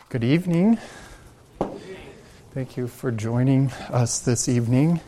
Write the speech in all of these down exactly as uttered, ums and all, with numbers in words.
Good evening. Thank you for joining us this evening.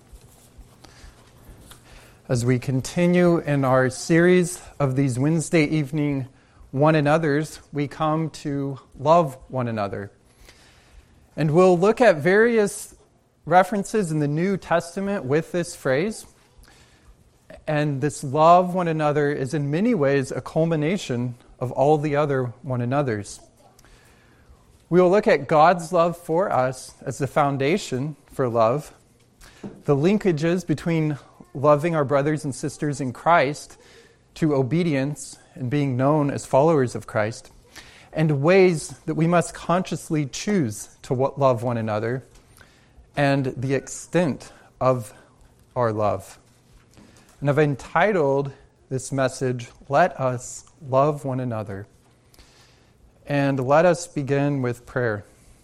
As we continue in our series of these Wednesday evening one another's, we come to love one another. And we'll look at various references in the New Testament with this phrase. And this love one another is in many ways a culmination of all the other one another's. We will look at God's love for us as the foundation for love, the linkages between loving our brothers and sisters in Christ to obedience and being known as followers of Christ, and ways that we must consciously choose to love one another, and the extent of our love. And I've entitled this message, Let Us Love One Another. And let us begin with prayer.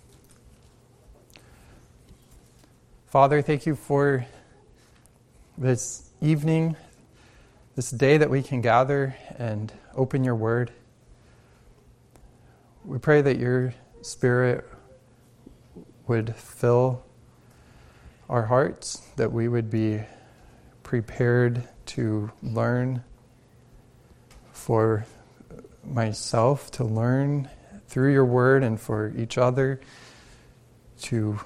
Father, thank you for this evening, this day that we can gather and open your word. We pray that your Spirit would fill our hearts, that we would be prepared to learn, for myself to learn through your word, and for each other to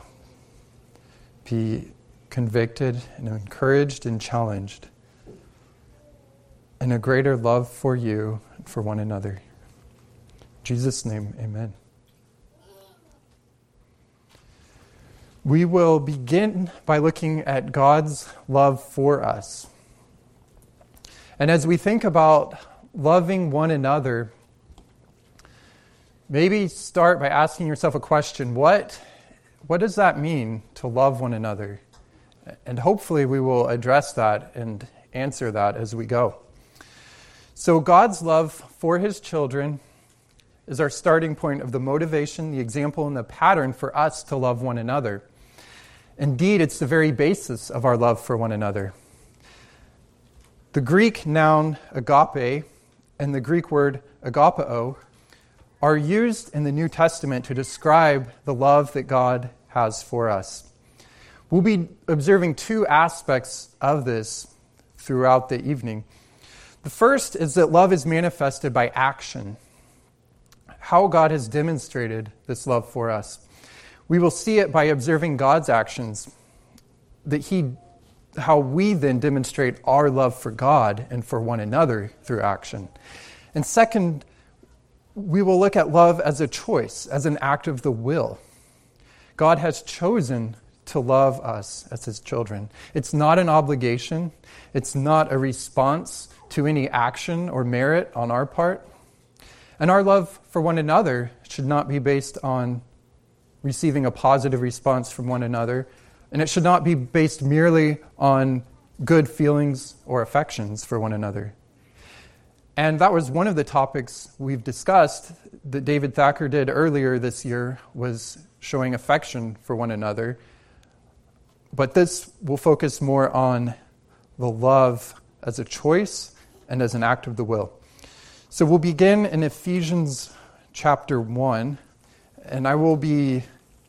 be convicted and encouraged and challenged in a greater love for you and for one another. In Jesus' name, amen. We will begin by looking at God's love for us. And as we think about loving one another, maybe start by asking yourself a question. What, what does that mean to love one another? And hopefully we will address that and answer that as we go. So God's love for his children is our starting point of the motivation, the example, and the pattern for us to love one another. Indeed, it's the very basis of our love for one another. The Greek noun agape and the Greek word agapao are used in the New Testament to describe the love that God has for us. We'll be observing two aspects of this throughout the evening. The first is that love is manifested by action, how God has demonstrated this love for us. We will see it by observing God's actions, that He, how we then demonstrate our love for God and for one another through action. And second, we will look at love as a choice, as an act of the will. God has chosen to love us as his children. It's not an obligation. It's not a response to any action or merit on our part. And our love for one another should not be based on receiving a positive response from one another. And it should not be based merely on good feelings or affections for one another. And that was one of the topics we've discussed that David Thacker did earlier this year, was showing affection for one another. But this will focus more on the love as a choice and as an act of the will. So we'll begin in Ephesians chapter one, and I will be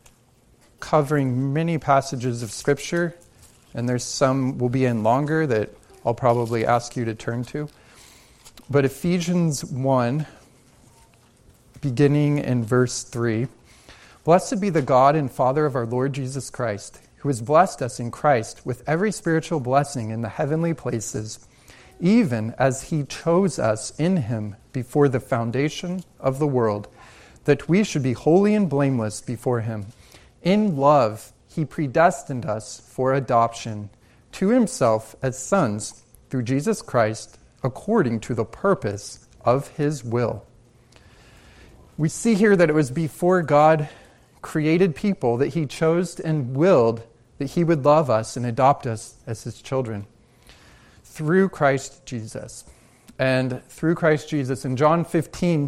covering many passages of Scripture, and there's some will be in longer that I'll probably ask you to turn to. But Ephesians one, beginning in verse three, Blessed be the God and Father of our Lord Jesus Christ, who has blessed us in Christ with every spiritual blessing in the heavenly places, even as he chose us in him before the foundation of the world, that we should be holy and blameless before him. In love, he predestined us for adoption to himself as sons through Jesus Christ, according to the purpose of his will. We see here that it was before God created people that he chose and willed that he would love us and adopt us as his children through Christ Jesus. And through Christ Jesus, in John fifteen,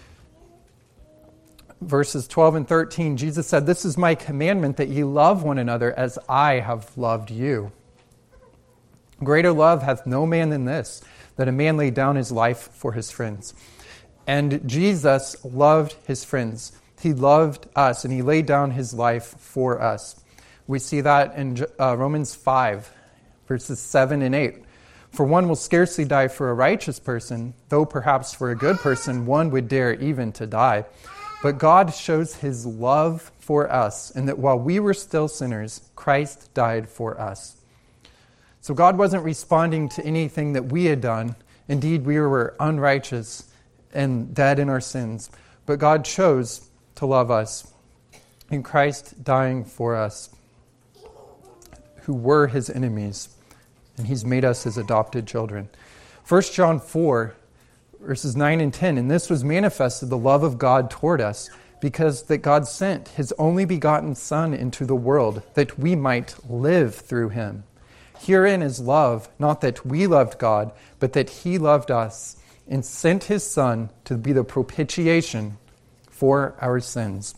verses twelve and thirteen, Jesus said, "This is my commandment, that ye love one another as I have loved you. Greater love hath no man than this, that a man lay down his life for his friends." And Jesus loved his friends. He loved us, and he laid down his life for us. We see that in uh, Romans five, verses seven and eight. For one will scarcely die for a righteous person, though perhaps for a good person one would dare even to die. But God shows his love for us, in that while we were still sinners, Christ died for us. So God wasn't responding to anything that we had done. Indeed, we were unrighteous and dead in our sins. But God chose to love us, in Christ dying for us, who were his enemies, and he's made us his adopted children. First John four, verses nine and ten, and this was manifested, the love of God toward us, because that God sent his only begotten Son into the world, that we might live through him. Herein is love, not that we loved God, but that he loved us, and sent his Son to be the propitiation for our sins.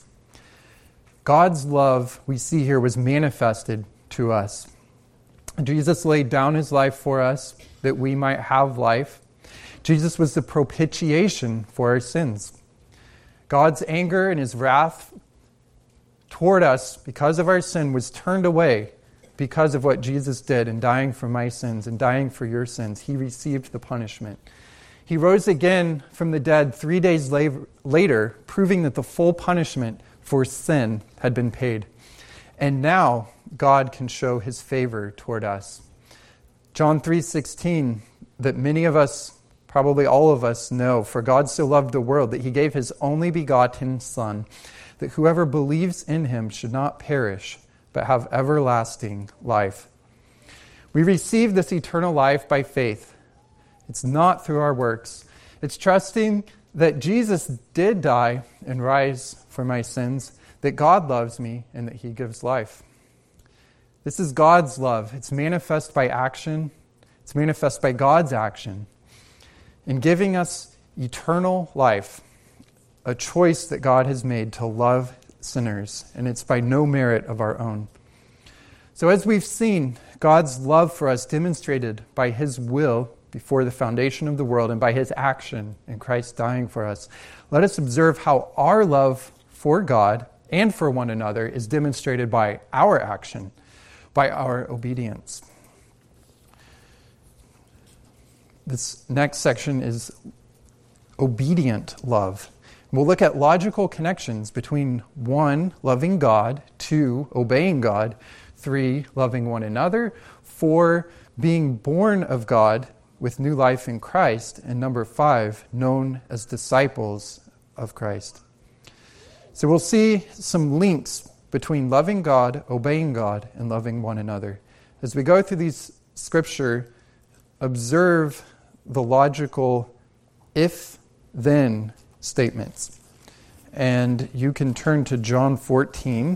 God's love, we see here, was manifested to us. Jesus laid down his life for us that we might have life. Jesus was the propitiation for our sins. God's anger and his wrath toward us because of our sin was turned away because of what Jesus did in dying for my sins and dying for your sins. He received the punishment. He rose again from the dead three days later, proving that the full punishment for sin had been paid. And now God can show his favor toward us. John three sixteen, that many of us, probably all of us, know, for God so loved the world that he gave his only begotten Son, that whoever believes in him should not perish, but have everlasting life. We receive this eternal life by faith. It's not through our works. It's trusting that Jesus did die and rise for my sins, that God loves me, and that he gives life. This is God's love. It's manifest by action. It's manifest by God's action in giving us eternal life, a choice that God has made to love sinners, and it's by no merit of our own. So as we've seen, God's love for us demonstrated by his will before the foundation of the world and by his action in Christ dying for us, let us observe how our love for God and for one another is demonstrated by our action, by our obedience. This next section is obedient love. We'll look at logical connections between one, loving God, two, obeying God, three, loving one another, four, being born of God with new life in Christ, and number five, known as disciples of Christ. So we'll see some links between loving God, obeying God, and loving one another. As we go through these scripture, observe the logical if-then statements. And you can turn to John fourteen.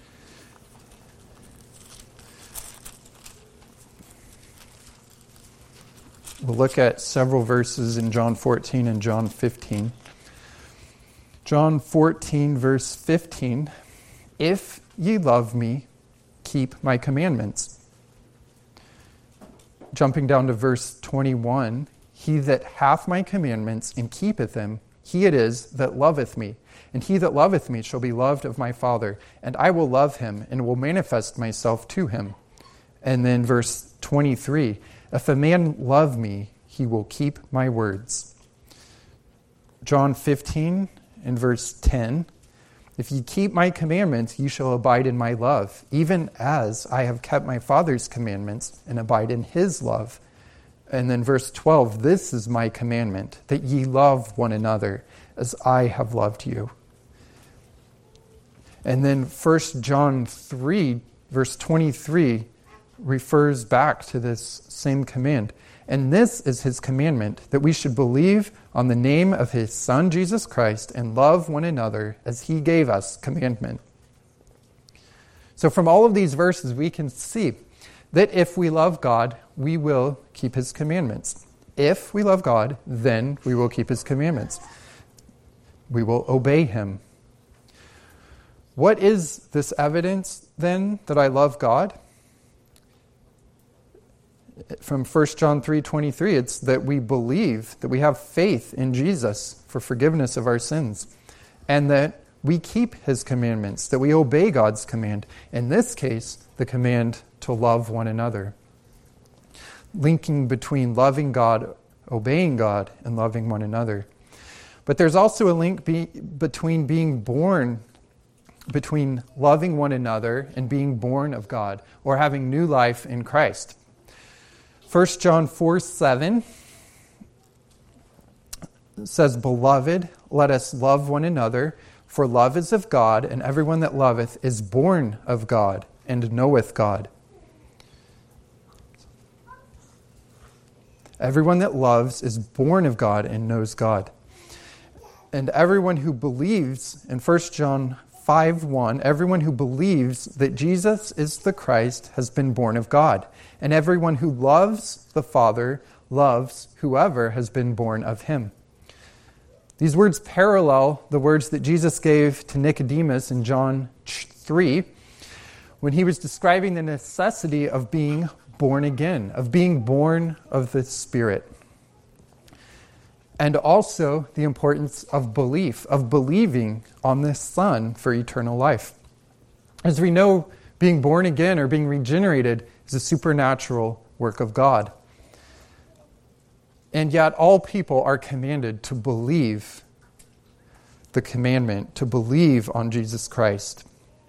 We'll look at several verses in John fourteen and John fifteen. John fourteen, verse fifteen. If ye love me, keep my commandments. Jumping down to verse twenty-one. He that hath my commandments and keepeth them, he it is that loveth me. And he that loveth me shall be loved of my Father, and I will love him, and will manifest myself to him. And then verse twenty-three. If a man love me, he will keep my words. John fifteen and verse ten. If ye keep my commandments, ye shall abide in my love, even as I have kept my Father's commandments and abide in his love. And then verse twelve, this is my commandment, that ye love one another as I have loved you. And then First John three, verse twenty-three, refers back to this same command. And this is his commandment, that we should believe on the name of his Son, Jesus Christ, and love one another as he gave us commandment. So from all of these verses, we can see that if we love God, we will keep his commandments. If we love God, then we will keep his commandments. We will obey him. What is this evidence, then, that I love God? From First John three twenty-three, it's that we believe, that we have faith in Jesus for forgiveness of our sins, and that we keep his commandments, that we obey God's command. In this case, the command to love one another. Linking between loving God, obeying God, and loving one another. But there's also a link be, between being born, between loving one another and being born of God, or having new life in Christ. First John four seven says, "Beloved, let us love one another, for love is of God, and everyone that loveth is born of God, and knoweth God." Everyone that loves is born of God and knows God. And everyone who believes, in First John five one, everyone who believes that Jesus is the Christ has been born of God. And everyone who loves the Father loves whoever has been born of him. These words parallel the words that Jesus gave to Nicodemus in John three, when he was describing the necessity of being born again, of being born of the Spirit. And also the importance of belief, of believing on this Son for eternal life. As we know, being born again or being regenerated is a supernatural work of God. And yet all people are commanded to believe the commandment, to believe on Jesus Christ.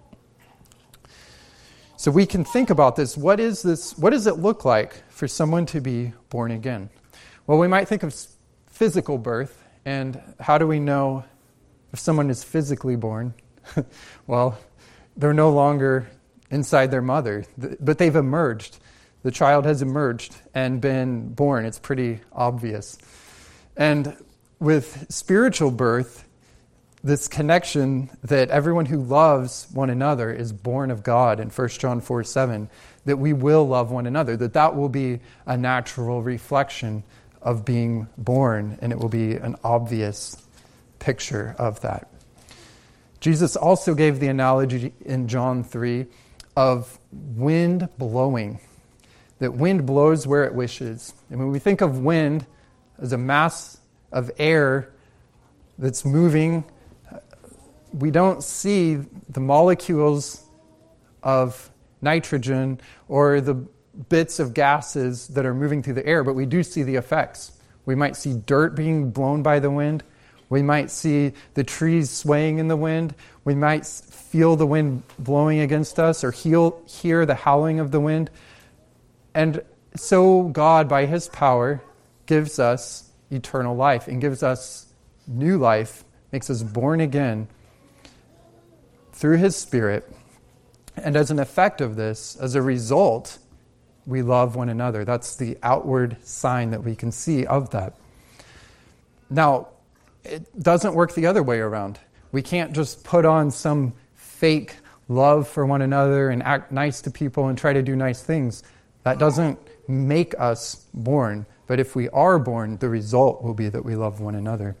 So we can think about this. What is this? What does it look like for someone to be born again? Well, we might think of physical birth, and how do we know if someone is physically born? Well, they're no longer inside their mother, but they've emerged. The child has emerged and been born. It's pretty obvious. And with spiritual birth, this connection that everyone who loves one another is born of God in First John four seven, that we will love one another, that that will be a natural reflection of being born, and it will be an obvious picture of that. Jesus also gave the analogy in John three of wind blowing, that wind blows where it wishes. And when we think of wind as a mass of air that's moving, we don't see the molecules of nitrogen or the bits of gases that are moving through the air, but we do see the effects. We might see dirt being blown by the wind. We might see the trees swaying in the wind. We might feel the wind blowing against us or heal, hear the howling of the wind. And so God, by his power, gives us eternal life and gives us new life, makes us born again through his Spirit. And as an effect of this, as a result, we love one another. That's the outward sign that we can see of that. Now, it doesn't work the other way around. We can't just put on some fake love for one another and act nice to people and try to do nice things. That doesn't make us born. But if we are born, the result will be that we love one another.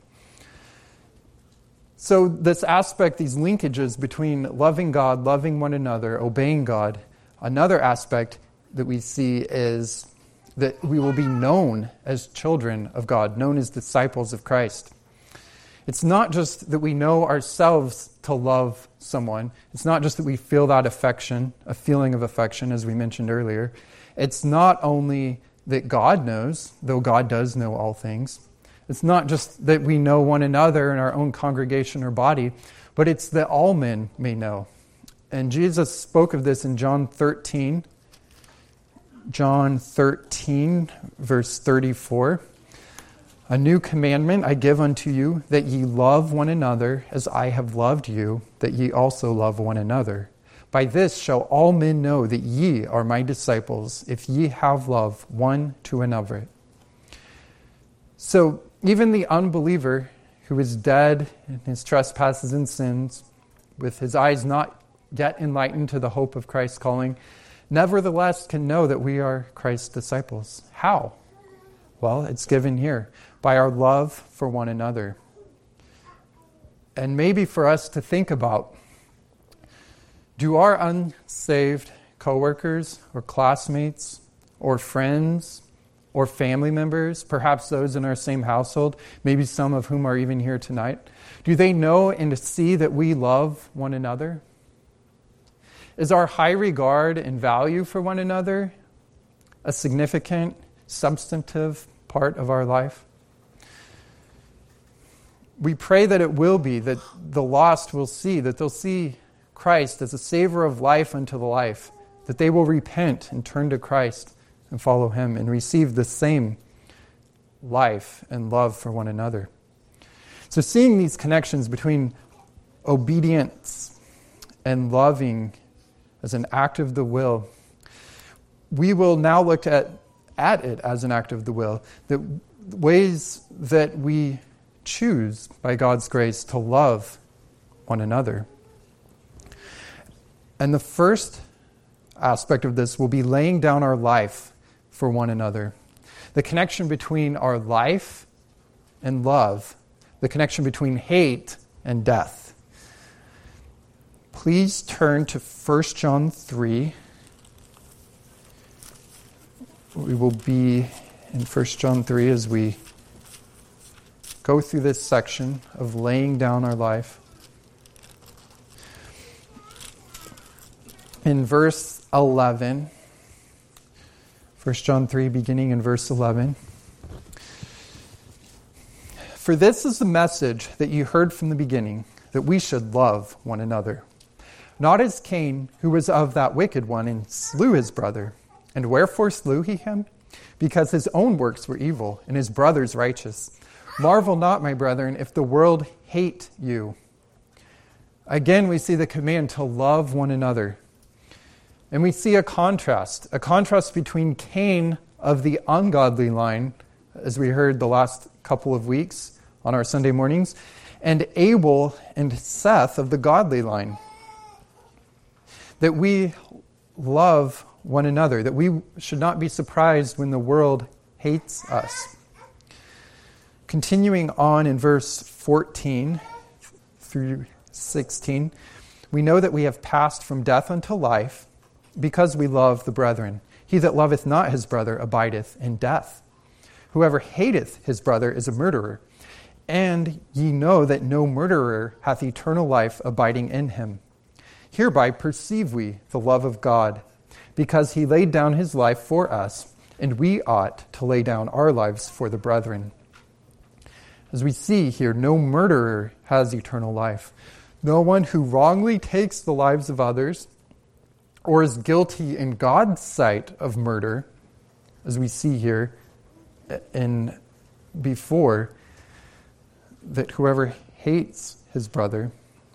So this aspect, these linkages between loving God, loving one another, obeying God, another aspect that we see is that we will be known as children of God, known as disciples of Christ. It's not just that we know ourselves to love someone. It's not just that we feel that affection, a feeling of affection, as we mentioned earlier. It's not only that God knows, though God does know all things. It's not just that we know one another in our own congregation or body, but it's that all men may know. And Jesus spoke of this in John thirteen. John thirteen, verse thirty-four. "A new commandment I give unto you, that ye love one another as I have loved you, that ye also love one another. By this shall all men know that ye are my disciples, if ye have love one to another." So even the unbeliever who is dead in his trespasses and sins, with his eyes not yet enlightened to the hope of Christ's calling, nevertheless can know that we are Christ's disciples. How? Well, it's given here, by our love for one another. And maybe for us to think about, do our unsaved coworkers or classmates or friends or family members, perhaps those in our same household, maybe some of whom are even here tonight? Do they know and see that we love one another? Is our high regard and value for one another a significant, substantive part of our life? We pray that it will be, that the lost will see, that they'll see Christ as a savior of life unto the life, that they will repent and turn to Christ and follow him and receive the same life and love for one another. So seeing these connections between obedience and loving as an act of the will, we will now look at, at it as an act of the will, the ways that we choose by God's grace to love one another. And the first aspect of this will be laying down our life for one another. The connection between our life and love, the connection between hate and death. Please turn to First John three. We will be in First John three as we go through this section of laying down our life. In verse eleven, First John three, beginning in verse eleven. For this is the message that you heard from the beginning, that we should love one another. Not as Cain, who was of that wicked one and slew his brother. And wherefore slew he him? Because his own works were evil, and his brother's righteous. Marvel not, my brethren, if the world hate you. Again, we see the command to love one another. And we see a contrast, a contrast between Cain of the ungodly line, as we heard the last couple of weeks on our Sunday mornings, and Abel and Seth of the godly line. That we love one another, that we should not be surprised when the world hates us. Continuing on in verse fourteen through sixteen, we know that we have passed from death unto life because we love the brethren. He that loveth not his brother abideth in death. Whoever hateth his brother is a murderer. And ye know that no murderer hath eternal life abiding in him. Hereby perceive we the love of God, because he laid down his life for us, and we ought to lay down our lives for the brethren. As we see here, no murderer has eternal life. No one who wrongly takes the lives of others or is guilty in God's sight of murder, as we see here in before, that whoever hates his brother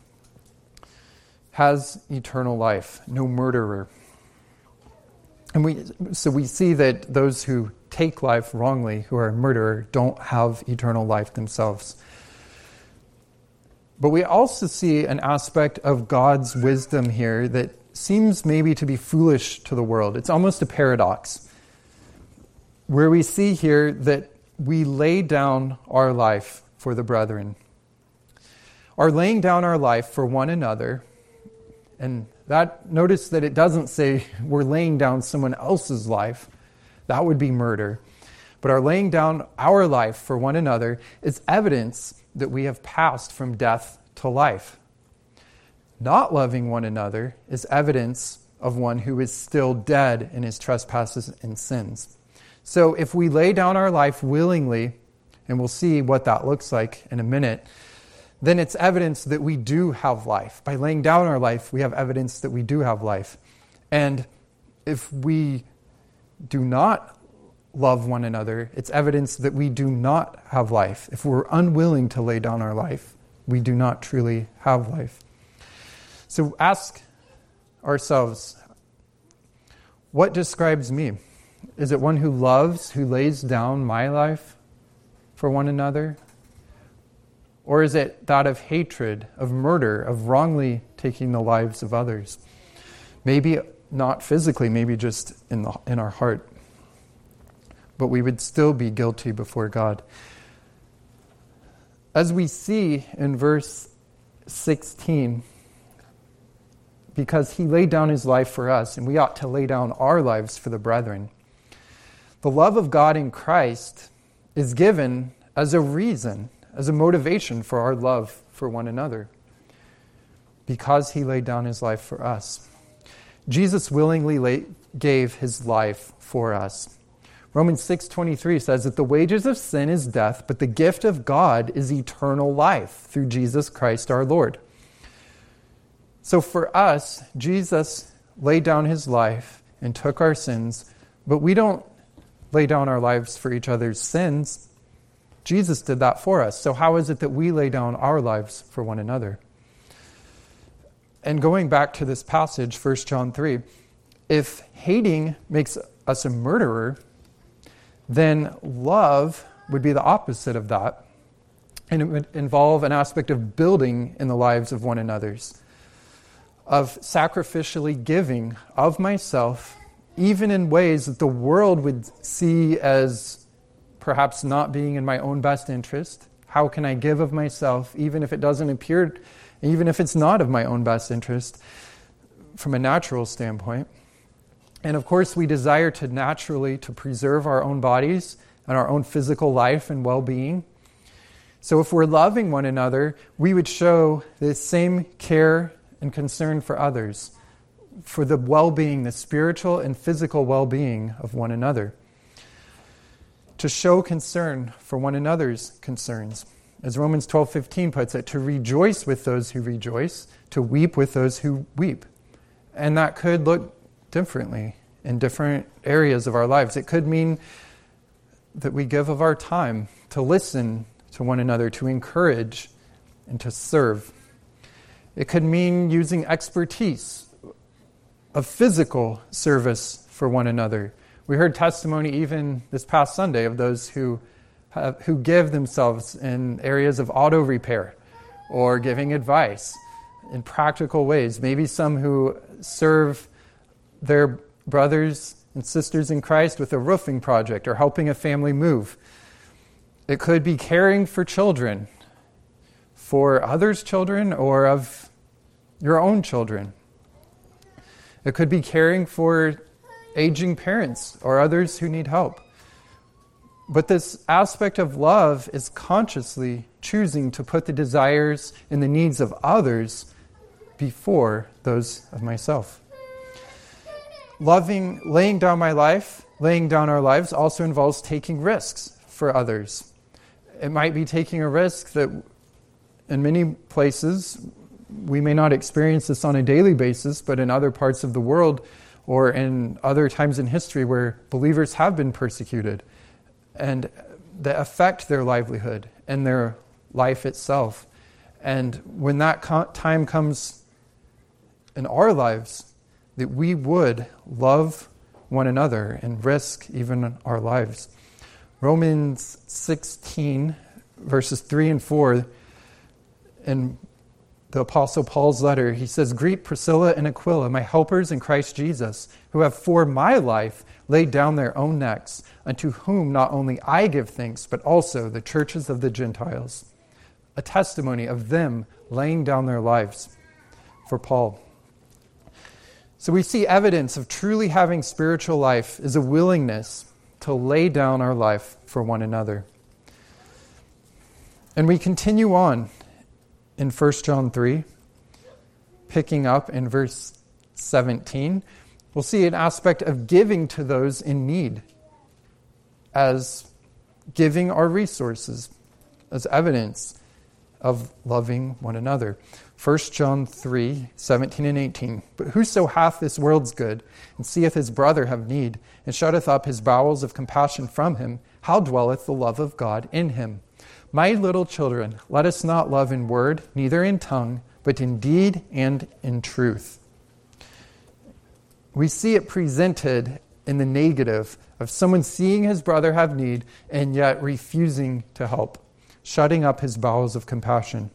has eternal life, no murderer. And we so we see that those who take life wrongly, who are a murderer, don't have eternal life themselves. But we also see an aspect of God's wisdom here that seems maybe to be foolish to the world. It's almost a paradox, where we see here that we lay down our life for the brethren. Our laying down our life for one another, and that notice that it doesn't say we're laying down someone else's life. That would be murder. But our laying down our life for one another is evidence that we have passed from death to life. Not loving one another is evidence of one who is still dead in his trespasses and sins. So if we lay down our life willingly, and we'll see what that looks like in a minute, then it's evidence that we do have life. By laying down our life, we have evidence that we do have life. And if we do not love one another, it's evidence that we do not have life. If we're unwilling to lay down our life, we do not truly have life. So ask ourselves, what describes me? Is it one who loves, who lays down my life for one another? Or is it that of hatred, of murder, of wrongly taking the lives of others? Maybe not physically, maybe just in the, in our heart. But we would still be guilty before God. As we see in verse sixteen, because he laid down his life for us, and we ought to lay down our lives for the brethren. The love of God in Christ is given as a reason, as a motivation for our love for one another, because he laid down his life for us. Jesus willingly lay, gave his life for us. Romans six twenty-three says that the wages of sin is death, but the gift of God is eternal life through Jesus Christ our Lord. So for us, Jesus laid down his life and took our sins, but we don't lay down our lives for each other's sins. Jesus did that for us. So how is it that we lay down our lives for one another? And going back to this passage, First John three, if hating makes us a murderer, then love would be the opposite of that. And it would involve an aspect of building in the lives of one another's, of sacrificially giving of myself, even in ways that the world would see as perhaps not being in my own best interest. How can I give of myself, even if it doesn't appear, even if it's not of my own best interest, from a natural standpoint? And of course, we desire to naturally to preserve our own bodies and our own physical life and well-being. So if we're loving one another, we would show the same care and concern for others, for the well-being, the spiritual and physical well-being of one another. To show concern for one another's concerns. As Romans twelve fifteen puts it, to rejoice with those who rejoice, to weep with those who weep. And that could look differently in different areas of our lives. It could mean that we give of our time to listen to one another, to encourage, and to serve. It could mean using expertise of physical service for one another. We heard testimony even this past Sunday of those who have, who give themselves in areas of auto repair or giving advice in practical ways. Maybe some who serve their brothers and sisters in Christ with a roofing project or helping a family move. It could be caring for children, for others' children or of your own children. It could be caring for aging parents or others who need help. But this aspect of love is consciously choosing to put the desires and the needs of others before those of myself. Loving, laying down my life, laying down our lives also involves taking risks for others. It might be taking a risk that in many places we may not experience this on a daily basis, but in other parts of the world or in other times in history where believers have been persecuted and that affect their livelihood and their life itself. And when that co- time comes in our lives, that we would love one another and risk even our lives. Romans sixteen, verses three and four, in the Apostle Paul's letter, he says, "Greet Priscilla and Aquila, my helpers in Christ Jesus, who have for my life laid down their own necks, unto whom not only I give thanks, but also the churches of the Gentiles." A testimony of them laying down their lives for Paul. So we see evidence of truly having spiritual life is a willingness to lay down our life for one another. And we continue on in First John three, picking up in verse seventeen. We'll see an aspect of giving to those in need as giving our resources as evidence of loving one another. First John three, seventeen and eighteen. "But whoso hath this world's good, and seeth his brother have need, and shutteth up his bowels of compassion from him, how dwelleth the love of God in him? My little children, let us not love in word, neither in tongue, but in deed and in truth." We see it presented in the negative of someone seeing his brother have need and yet refusing to help, shutting up his bowels of compassion.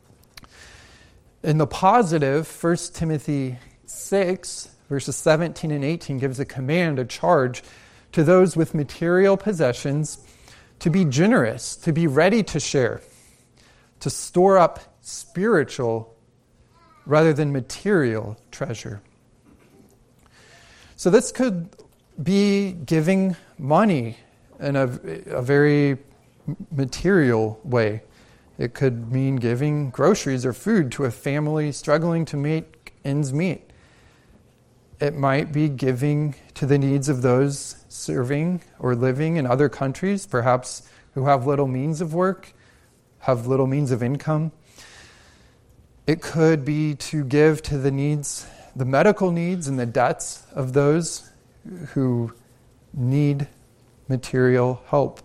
In the positive, First Timothy six, verses seventeen and eighteen gives a command, a charge to those with material possessions to be generous, to be ready to share, to store up spiritual rather than material treasure. So this could be giving money in a, a very material way. It could mean giving groceries or food to a family struggling to make ends meet. It might be giving to the needs of those serving or living in other countries, perhaps who have little means of work, have little means of income. It could be to give to the needs, the medical needs and the debts of those who need material help.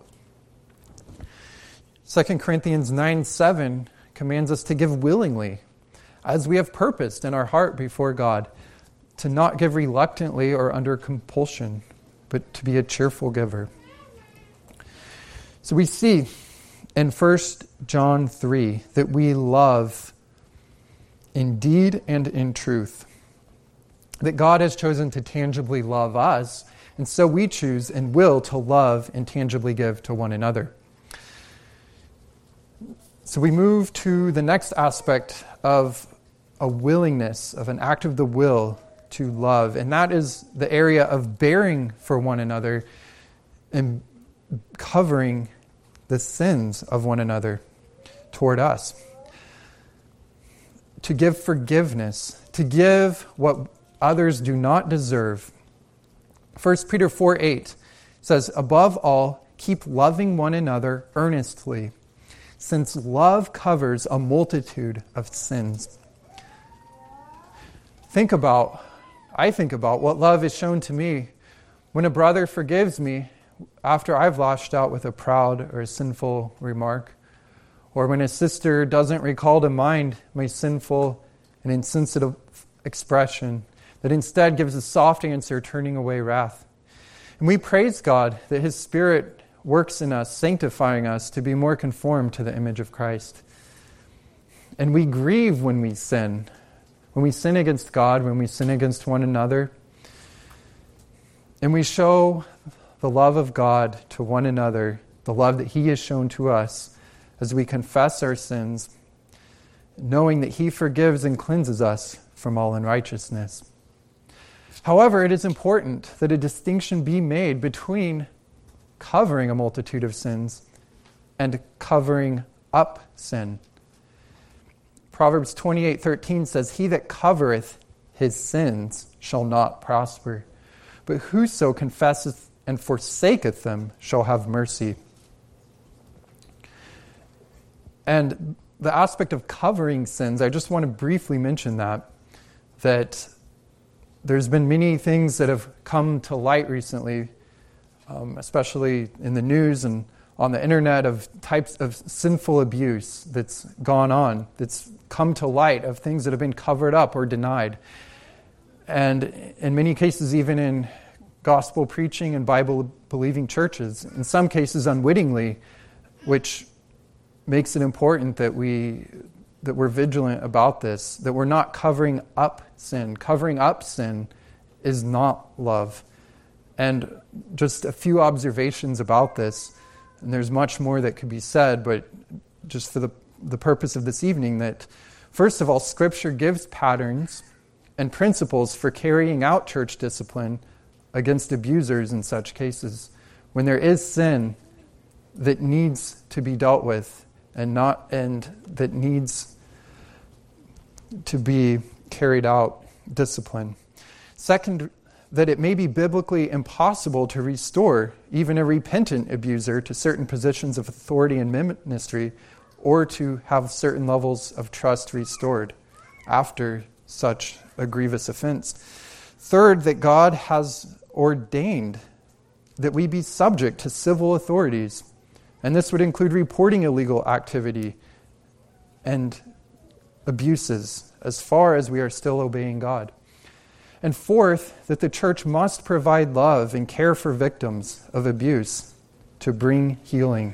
Second Corinthians nine seven commands us to give willingly, as we have purposed in our heart before God, to not give reluctantly or under compulsion, but to be a cheerful giver. So we see in First John three that we love in deed and in truth, that God has chosen to tangibly love us, and so we choose and will to love and tangibly give to one another. So we move to the next aspect of a willingness, of an act of the will to love, and that is the area of bearing for one another and covering the sins of one another toward us. To give forgiveness, to give what others do not deserve. First Peter four eight says, above all, keep loving one another earnestly, since love covers a multitude of sins. Think about, I think about what love is shown to me when a brother forgives me after I've lashed out with a proud or a sinful remark, or when a sister doesn't recall to mind my sinful and insensitive expression, that instead gives a soft answer, turning away wrath. And we praise God that His Spirit works in us, sanctifying us to be more conformed to the image of Christ. And we grieve when we sin, when we sin against God, when we sin against one another. And we show the love of God to one another, the love that He has shown to us as we confess our sins, knowing that He forgives and cleanses us from all unrighteousness. However, it is important that a distinction be made between covering a multitude of sins and covering up sin. Proverbs twenty-eight thirteen says, he that covereth his sins shall not prosper, but whoso confesseth and forsaketh them shall have mercy. And the aspect of covering sins, I just want to briefly mention that, that there's been many things that have come to light recently, um, especially in the news and on the internet, of types of sinful abuse that's gone on, that's come to light, of things that have been covered up or denied. And in many cases, even in gospel preaching and Bible-believing churches, in some cases unwittingly, which makes it important that we that we're vigilant about this, that we're not covering up sin. Covering up sin is not love. And just a few observations about this, and there's much more that could be said, but just for the, the purpose of this evening, that first of all, Scripture gives patterns and principles for carrying out church discipline against abusers in such cases. When there is sin that needs to be dealt with, and not and that needs to be carried out discipline. Second, that it may be biblically impossible to restore even a repentant abuser to certain positions of authority in ministry, or to have certain levels of trust restored after such a grievous offense. Third, that God has ordained that we be subject to civil authorities. And this would include reporting illegal activity and abuses as far as we are still obeying God. And fourth, that the church must provide love and care for victims of abuse to bring healing.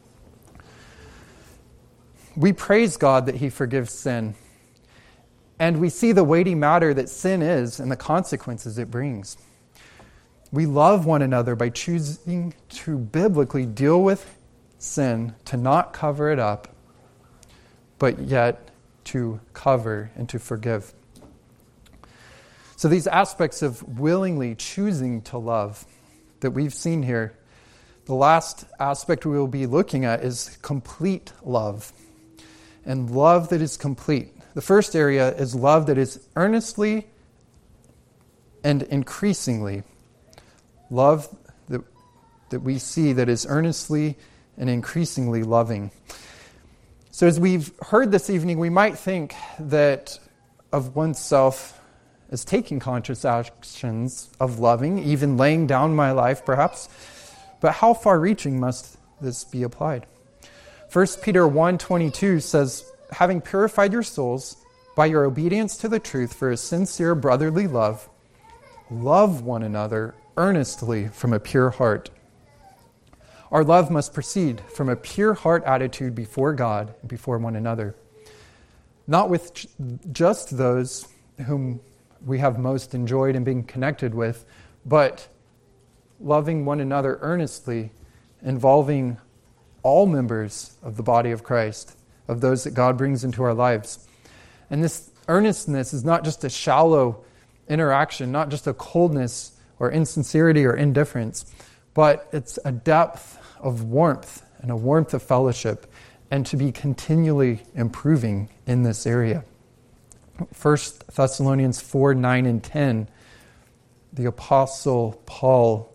We praise God that He forgives sin. And we see the weighty matter that sin is and the consequences it brings. We love one another by choosing to biblically deal with sin, to not cover it up, but yet to cover and to forgive. So these aspects of willingly choosing to love that we've seen here, the last aspect we will be looking at is complete love. And love that is complete. The first area is love that is earnestly and increasingly. Love that, that we see that is earnestly and increasingly loving. So as we've heard this evening, we might think that of oneself as taking conscious actions of loving, even laying down my life perhaps. But how far-reaching must this be applied? First Peter one twenty-two says, having purified your souls by your obedience to the truth for a sincere brotherly love, love one another earnestly from a pure heart. Our love must proceed from a pure heart attitude before God and before one another. Not with just those whom we have most enjoyed and been connected with, but loving one another earnestly, involving all members of the body of Christ, of those that God brings into our lives. And this earnestness is not just a shallow interaction, not just a coldness or insincerity or indifference, but it's a depth of warmth and a warmth of fellowship, and to be continually improving in this area. First Thessalonians four, nine, and ten, the Apostle Paul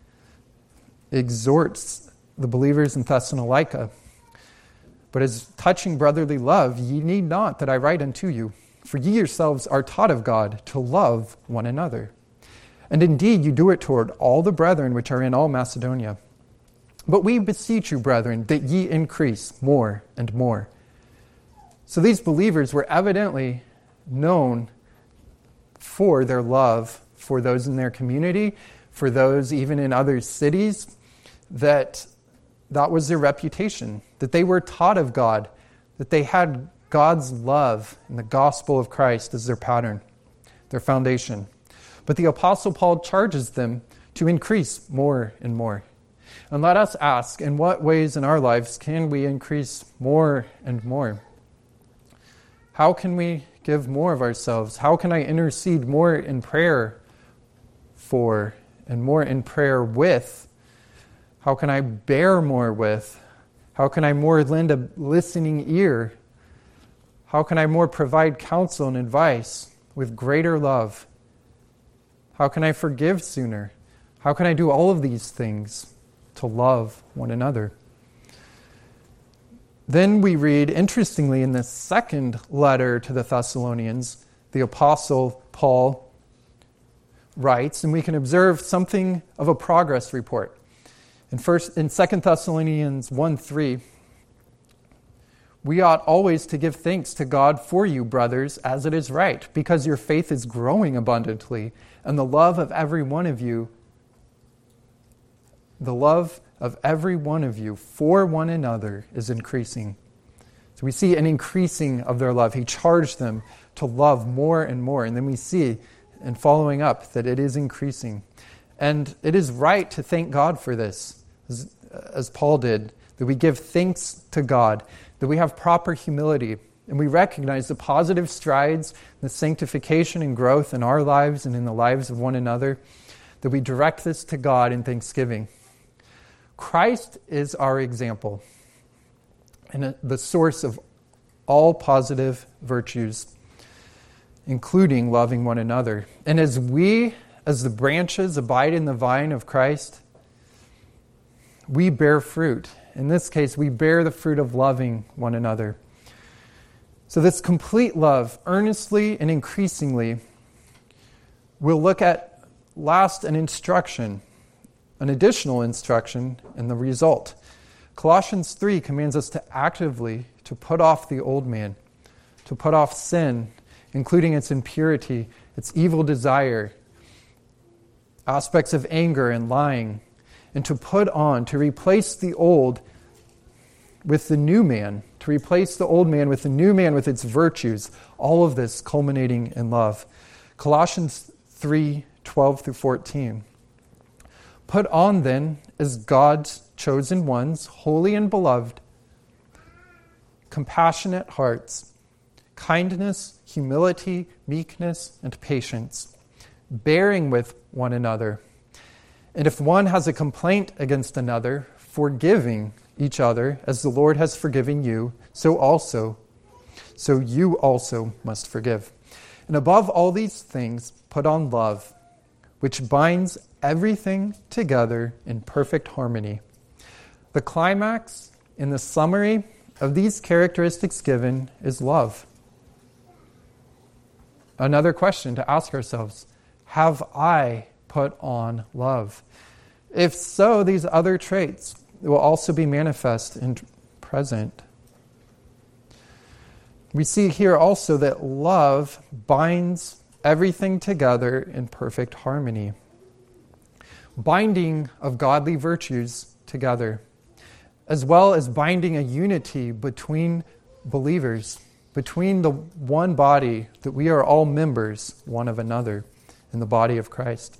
exhorts the believers in Thessalonica. But as touching brotherly love, ye need not that I write unto you, for ye yourselves are taught of God to love one another. And indeed you do it toward all the brethren which are in all Macedonia. But we beseech you, brethren, that ye increase more and more. So these believers were evidently known for their love for those in their community, for those even in other cities, that that was their reputation, that they were taught of God, that they had God's love and the gospel of Christ as their pattern, their foundation. But the Apostle Paul charges them to increase more and more. And let us ask, in what ways in our lives can we increase more and more? How can we give more of ourselves? How can I intercede more in prayer for and more in prayer with? How can I bear more with? How can I more lend a listening ear? How can I more provide counsel and advice with greater love? How can I forgive sooner? How can I do all of these things to love one another? Then we read, interestingly, in the second letter to the Thessalonians, the Apostle Paul writes, and we can observe something of a progress report. In first, in Second Thessalonians one three, we ought always to give thanks to God for you, brothers, as it is right, because your faith is growing abundantly, and the love of every one of you, the love of every one of you for one another is increasing. So we see an increasing of their love. He charged them to love more and more. And then we see, in following up, that it is increasing. And it is right to thank God for this, as, as Paul did, that we give thanks to God, that we have proper humility, and we recognize the positive strides, the sanctification and growth in our lives and in the lives of one another, that we direct this to God in thanksgiving. Christ is our example and the source of all positive virtues, including loving one another. And as we, as the branches, abide in the vine of Christ, we bear fruit. In this case, we bear the fruit of loving one another. So this complete love, earnestly and increasingly, we'll look at last an instruction, an additional instruction, and the result. Colossians three commands us to actively to put off the old man, to put off sin, including its impurity, its evil desire, aspects of anger and lying, and to put on, to replace the old with the new man, to replace the old man with the new man with its virtues, all of this culminating in love. Colossians three, twelve through fourteen. Put on then, as God's chosen ones, holy and beloved, compassionate hearts, kindness, humility, meekness, and patience, bearing with one another. And if one has a complaint against another, forgiving each other as the Lord has forgiven you, so also, so you also must forgive. And above all these things, put on love, which binds everything together in perfect harmony. The climax in the summary of these characteristics given is love. Another question to ask ourselves, have I put on love? If so, these other traits will also be manifest and present. We see here also that love binds everything together in perfect harmony. Binding of godly virtues together, as well as binding a unity between believers, between the one body, that we are all members one of another in the body of Christ.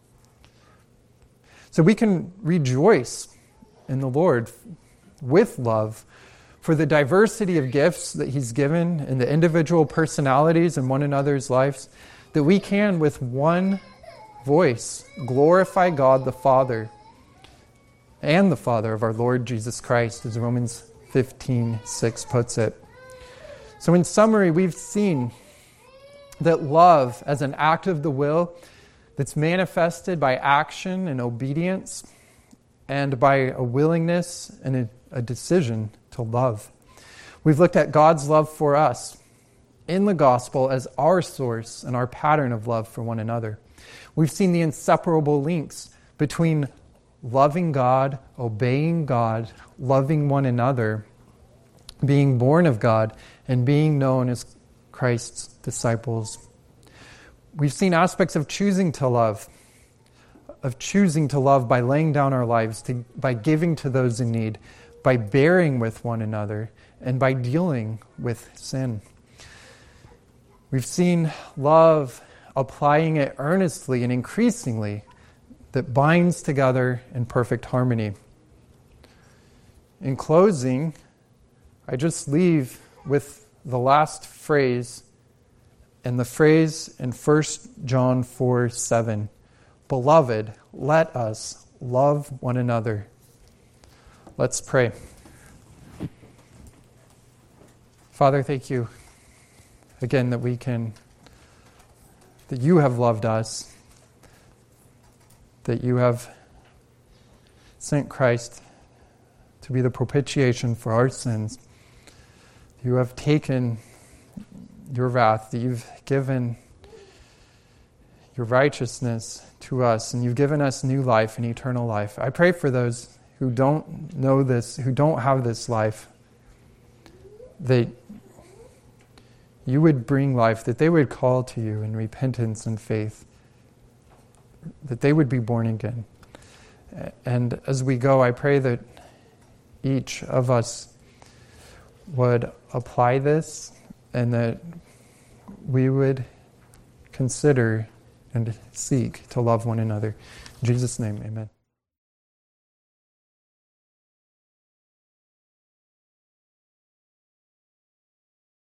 So we can rejoice in the Lord with love for the diversity of gifts that He's given and the individual personalities in one another's lives, that we can, with one voice, glorify God the Father and the Father of our Lord Jesus Christ, as Romans fifteen six puts it. So in summary, we've seen that love as an act of the will that's manifested by action and obedience and by a willingness and a, a decision to love. We've looked at God's love for us in the gospel as our source and our pattern of love for one another. We've seen the inseparable links between loving God, obeying God, loving one another, being born of God, and being known as Christ's disciples. We've seen aspects of choosing to love, of choosing to love by laying down our lives, to, by giving to those in need, by bearing with one another, and by dealing with sin. We've seen love, applying it earnestly and increasingly, that binds together in perfect harmony. In closing, I just leave with the last phrase, and the phrase in First John four seven. Beloved, let us love one another. Let's pray. Father, thank you again that we can, that you have loved us, that you have sent Christ to be the propitiation for our sins. You have taken your wrath, that you've given your righteousness to us, and you've given us new life and eternal life. I pray for those who don't know this, who don't have this life, that you would bring life, that they would call to you in repentance and faith, that they would be born again. And as we go, I pray that each of us would apply this and that we would consider and seek to love one another. In Jesus' name, amen.